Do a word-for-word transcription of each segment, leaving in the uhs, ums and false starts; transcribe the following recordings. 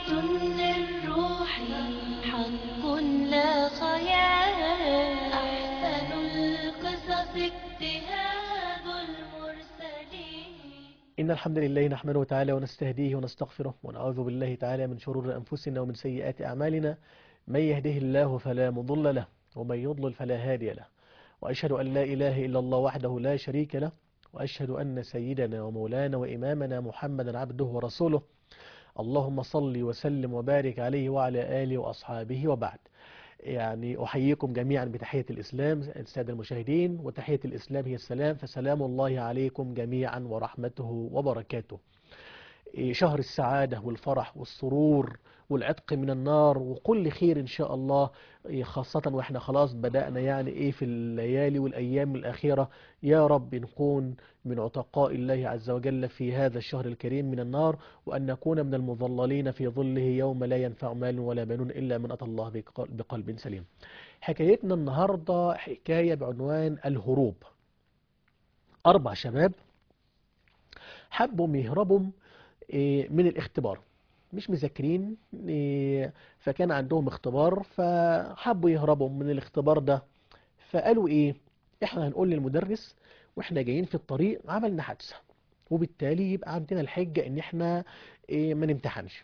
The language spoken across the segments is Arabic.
للروح حق لا خيال أحسن القصص اجتهاد المرسلين. إن الحمد لله نحمده تعالى ونستهديه ونستغفره ونعوذ بالله تعالى من شرور أنفسنا ومن سيئات أعمالنا. من يهده الله فلا مضل له ومن يضلل فلا هادي له، وأشهد أن لا إله إلا الله وحده لا شريك له، وأشهد أن سيدنا ومولانا وإمامنا محمدا عبده ورسوله. اللهم صل وسلم وبارك عليه وعلى آله وأصحابه وبعد. يعني أحييكم جميعا بتحية الإسلام السادة المشاهدين، وتحية الإسلام هي السلام، فسلام الله عليكم جميعا ورحمته وبركاته. شهر السعادة والفرح والسرور والعتق من النار وكل خير إن شاء الله، خاصة وإحنا خلاص بدأنا يعني إيه في الليالي والأيام الأخيرة. يا رب نكون من عتقاء الله عز وجل في هذا الشهر الكريم من النار، وأن نكون من المظللين في ظله يوم لا ينفع مال ولا بنون إلا من أتى الله بقلب سليم. حكايتنا النهاردة حكاية بعنوان الهروب. أربع شباب حبوا يهربوا من الاختبار، مش مذاكرين، فكان عندهم اختبار فحبوا يهربوا من الاختبار ده. فقالوا ايه، احنا هنقول للمدرس واحنا جايين في الطريق عملنا حادثة، وبالتالي يبقى عندنا الحجة ان احنا ايه ما نمتحنش.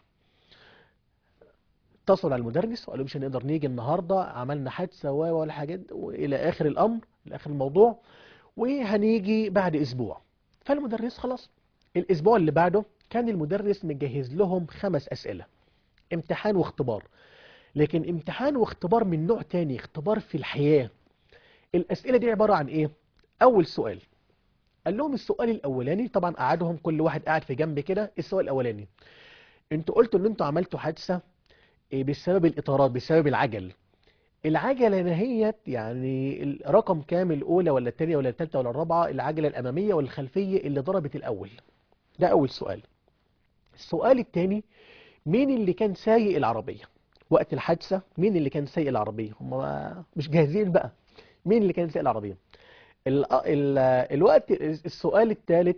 اتصلوا على المدرس وقالوا مش هنقدر نيجي النهاردة، عملنا حادثة والحاجات الى اخر الامر الى اخر الموضوع، وهنيجي بعد اسبوع. فالمدرس خلاص الاسبوع اللي بعده كان المدرس مجهز لهم خمس أسئلة، امتحان واختبار، لكن امتحان واختبار من نوع تاني، اختبار في الحياة. الأسئلة دي عبارة عن ايه؟ أول سؤال قال لهم السؤال الأولاني، طبعا قعدهم كل واحد قاعد في جنب كده. السؤال الأولاني، انتوا قلتوا ان انتوا عملتوا حادثة بسبب الإطارات، بسبب العجل. العجلة نهيت يعني الرقم كام، الأولى ولا الثانية ولا الثالثة ولا الرابعة، العجلة الأمامية ولا الخلفية اللي ضربت الأول؟ ده أول سؤال. السؤال الثاني، مين اللي كان سايق العربية وقت الحادثة؟ مين اللي كان سايق العربية؟ هم مش جاهزين بقى، مين اللي كان سايق العربية؟ ال ال الوقت السؤال الثالث،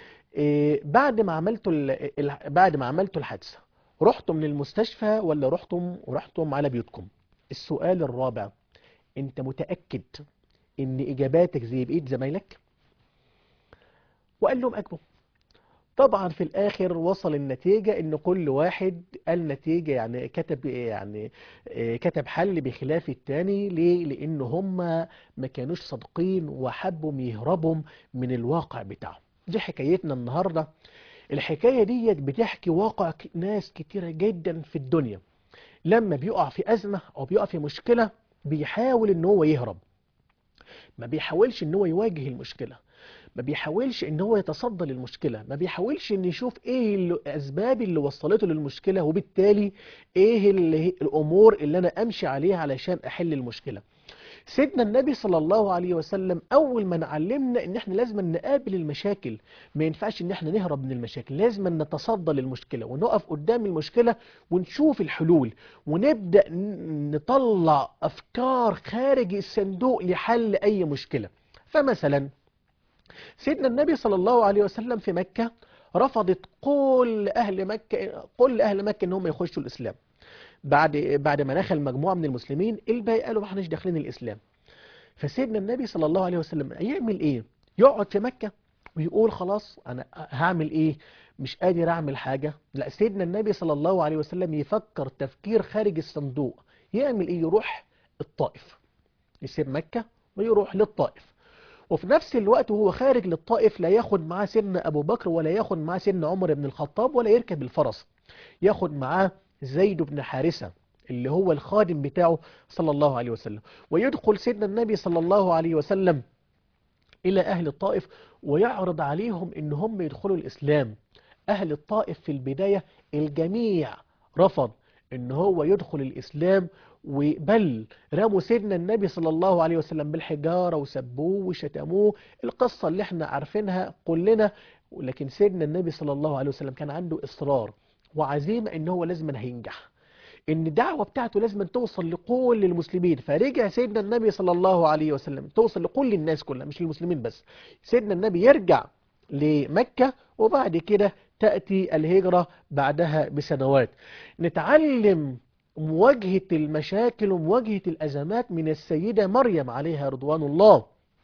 بعد ما عملتوا ال بعد ما عملتوا الحادثة رحتم من المستشفى ولا رحتم ورحتم على بيوتكم؟ السؤال الرابع، انت متأكد ان اجاباتك زي بقية زمايلك؟ وقال لهم اجبوا. طبعا في الاخر وصل النتيجة ان كل واحد قال نتيجة، يعني كتب يعني كتب حل بخلاف التاني. ليه؟ لان هم ما كانوش صادقين وحبوا يهربوا من الواقع بتاعهم. دي حكايتنا النهاردة. الحكاية دي بتحكي واقع ناس كتيرة جدا في الدنيا، لما بيقع في ازمة او بيقع في مشكلة بيحاول ان هو يهرب، ما بيحاولش ان هو يواجه المشكلة، ما بيحاولش ان هو يتصدى للمشكلة، ما بيحاولش ان يشوف ايه الاسباب اللي وصلته للمشكلة، وبالتالي ايه اللي الامور اللي انا امشي عليها علشان احل المشكلة. سيدنا النبي صلى الله عليه وسلم اول ما علمنا ان احنا لازم نقابل المشاكل، ما ينفعش ان احنا نهرب من المشاكل، لازم نتصدى للمشكلة ونقف قدام المشكلة ونشوف الحلول، ونبدأ نطلع افكار خارج الصندوق لحل اي مشكلة. فمثلا سيدنا النبي صلى الله عليه وسلم في مكة رفضت كل أهل مكة كل أهل مكة إنهم يخشوا الإسلام. بعد بعد ما دخل مجموعة من المسلمين الباقي قالوا ما احناش داخلين الإسلام. فسيدنا النبي صلى الله عليه وسلم يعمل إيه؟ يقعد في مكة ويقول خلاص أنا هعمل إيه؟ مش قادر أعمل حاجة. لا، سيدنا النبي صلى الله عليه وسلم يفكر تفكير خارج الصندوق. يعمل إيه؟ يروح الطائف، يسيب مكة ويروح للطائف. وفي نفس الوقت وهو خارج للطائف لا ياخد معاه سيدنا أبو بكر ولا ياخد معاه سيدنا عمر بن الخطاب ولا يركب الفرس، ياخد معاه زيد بن حارثة اللي هو الخادم بتاعه صلى الله عليه وسلم. ويدخل سيدنا النبي صلى الله عليه وسلم إلى أهل الطائف ويعرض عليهم إن هم يدخلوا الإسلام. أهل الطائف في البداية الجميع رفض إن هو يدخل الإسلام، وبل رموا سيدنا النبي صلى الله عليه وسلم بالحجارة وسبوه وشتموه، القصة اللي احنا عارفينها كلنا. ولكن سيدنا النبي صلى الله عليه وسلم كان عنده إصرار وعزيمة إن هو لازم هينجح، ان الدعوة بتاعته لازم توصل لكل المسلمين. فرجع سيدنا النبي صلى الله عليه وسلم توصل لكل الناس كلها مش للمسلمين بس. سيدنا النبي يرجع لمكة، وبعد كده تأتي الهجرة بعدها بسنوات. نتعلم مواجهة المشاكل ومواجهة الأزمات من السيدة مريم عليها رضوان الله.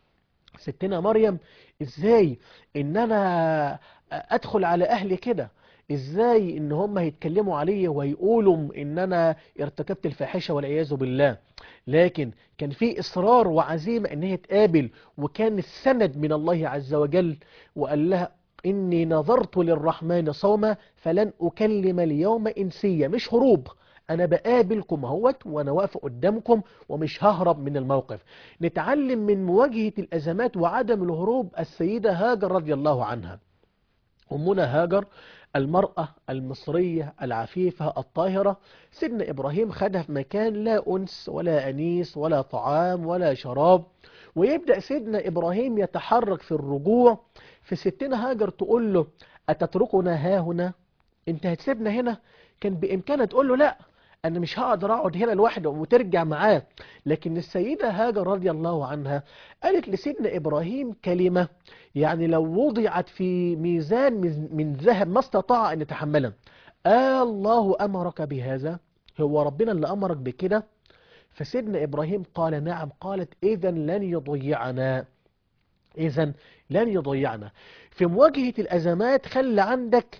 ستنا مريم ازاي ان انا ادخل على اهلي كده، ازاي ان هم هيتكلموا علي ويقولوا ان انا ارتكبت الفاحشة والعياذ بالله، لكن كان في اصرار وعزيمة ان هي تقابل، وكان السند من الله عز وجل، وقال لها اني نظرت للرحمن صوما فلن اكلم اليوم انسيا. مش هروب، انا بقابلكم اهوت وانا واقف قدامكم ومش ههرب من الموقف. نتعلم من مواجهة الازمات وعدم الهروب السيدة هاجر رضي الله عنها. أمنا هاجر المرأة المصرية العفيفة الطاهرة، سيدنا إبراهيم خدها في مكان لا أنس ولا أنيس ولا طعام ولا شراب، ويبدأ سيدنا إبراهيم يتحرك في الرجوع. في ستنا هاجر تقول له أتتركنا ها هنا؟ أنت هتسيبنا هنا؟ كان بإمكانها تقول له لا، أنا مش هقدر أقعد هنا لوحده وترجع معاه، لكن السيدة هاجر رضي الله عنها قالت لسيدنا إبراهيم كلمة يعني لو وضعت في ميزان من ذهب ما استطاع أن يتحملها. آه الله أمرك بهذا؟ هو ربنا اللي أمرك بكده؟ فسيدنا إبراهيم قال نعم. قالت إذا لن يضيعنا، إذا لن يضيعنا. في مواجهة الأزمات خلي عندك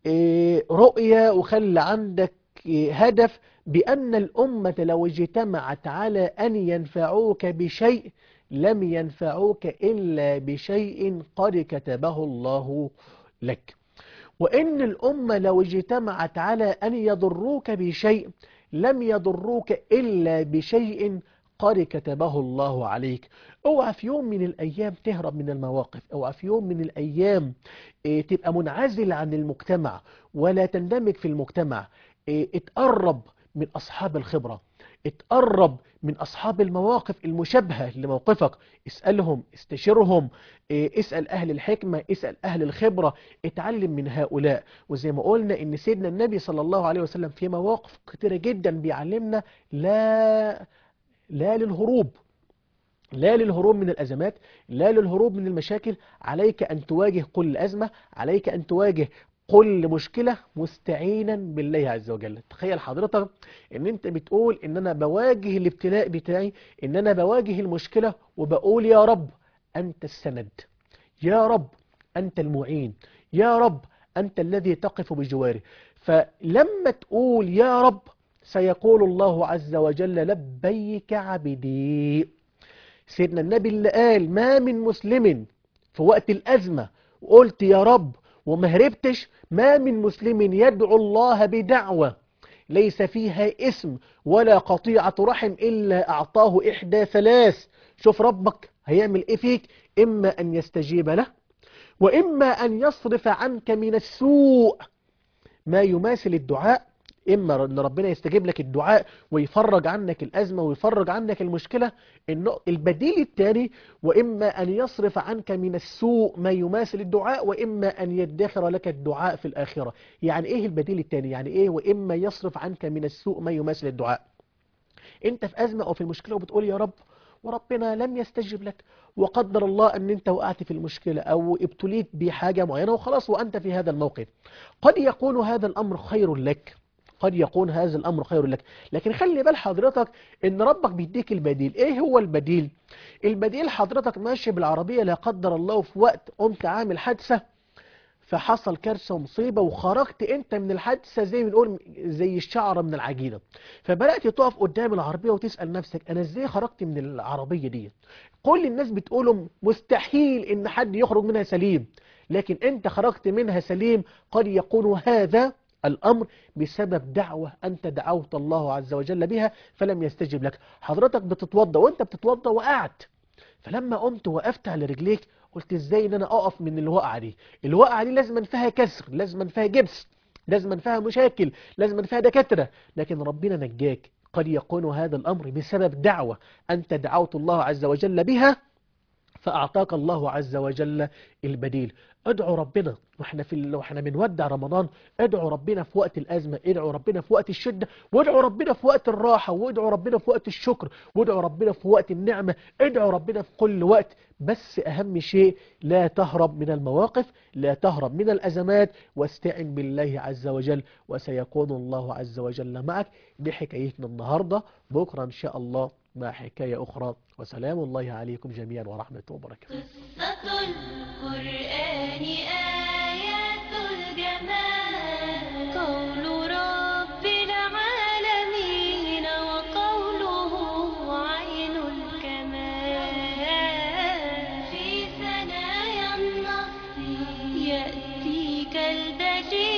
رؤية، وخلي عندك هدف بأن الأمة لو اجتمعت على أن ينفعوك بشيء لم ينفعوك إلا بشيء قد كتبه الله لك، وإن الأمة لو اجتمعت على أن يضروك بشيء لم يضروك إلا بشيء قد كتبه الله عليك. اوعى في يوم من الأيام تهرب من المواقف، اوعى في يوم من الأيام تبقى منعزل عن المجتمع ولا تندمج في المجتمع. اتقرب من أصحاب الخبرة، اتقرب من أصحاب المواقف المشابهة لموقفك، اسألهم، استشيرهم، اسأل أهل الحكمة، اسأل أهل الخبرة، اتعلم من هؤلاء. وزي ما قلنا إن سيدنا النبي صلى الله عليه وسلم في مواقف كتيرة جدا بيعلمنا لا لا للهروب، لا للهروب من الأزمات، لا للهروب من المشاكل. عليك أن تواجه كل أزمة، عليك أن تواجه كل مشكلة مستعينا بالله عز وجل. تخيل حضرتك ان انت بتقول ان انا بواجه الابتلاء بتاعي، ان انا بواجه المشكلة وبقول يا رب انت السند، يا رب انت المعين، يا رب انت الذي تقف بجواري. فلما تقول يا رب سيقول الله عز وجل لبيك عبدي. سيدنا النبي اللي قال ما من مسلم في وقت الأزمة وقلت يا رب وما هربتش، ما من مسلم يدعو الله بدعوة ليس فيها اسم ولا قطيعة رحم إلا أعطاه إحدى ثلاث. شوف ربك هيعمل إيه فيك، إما أن يستجيب له، وإما أن يصرف عنك من السوء ما يماثل الدعاء. إما أن ربنا يستجيب لك الدعاء ويفرج عنك الأزمة ويفرج عنك المشكلة، البديل الثاني، وإما أن يصرف عنك من السوء ما يماثل الدعاء، وإما أن يدخر لك الدعاء في الآخرة. يعني إيه البديل الثاني؟ يعني إيه وإما يصرف عنك من السوء ما يماثل الدعاء؟ أنت في أزمة أو في المشكلة وبتقول يا رب وربنا لم يستجب لك، وقدر الله أن أنت وقعت في المشكلة أو ابتليت بحاجة معينة وخلاص وأنت في هذا الموقف. قد يكون هذا الأمر خير لك، قد يكون هذا الأمر خير لك، لكن خلي بال حضرتك إن ربك بيديك البديل. إيه هو البديل؟ البديل حضرتك ماشي بالعربية لا قدر الله في وقت قمت عامل حادثة، فحصل كارثة ومصيبة وخرجت انت من الحادثة زي ما بنقول زي الشعرة من العجينة، فبدأت تقف قدام العربية وتسأل نفسك انا ازاي خرجت من العربية دي؟ كل الناس بتقولوا مستحيل ان حد يخرج منها سليم، لكن انت خرجت منها سليم. قد يكون هذا الأمر بسبب دعوة أنت دعوت الله عز وجل بها فلم يستجب لك. حضرتك بتتوضى وانت بتتوضى وقعت، فلما قمت وقفت على رجليك قلت ازاي ان انا اقف من الوقعة دي؟ الوقعة دي لازم فيها كسر، لازم فيها جبس، لازم فيها مشاكل، لازم فيها دكاترة، لكن ربنا نجاك. قد يكون هذا الأمر بسبب دعوة أنت دعوت الله عز وجل بها فأعطاك الله عز وجل البديل. ادعوا ربنا واحنا في ال- واحنا بنودع رمضان. ادعوا ربنا في وقت الأزمة، ادعوا ربنا في وقت الشدة، وادعوا ربنا في وقت الراحة، وادعوا ربنا في وقت الشكر، وادعوا ربنا في وقت النعمة. ادعوا ربنا في كل وقت. بس أهم شيء لا تهرب من المواقف، لا تهرب من الأزمات، واستعن بالله عز وجل وسيكون الله عز وجل معك. دي حكايتنا النهاردة. بكرة إن شاء الله مع حكاية أخرى، وسلام الله عليكم جميعا ورحمته وبركاته. قصة القرآن آيات الجمال، قول رب العالمين وقوله عين الكمال. في ثنايا النص يأتيك الدجيل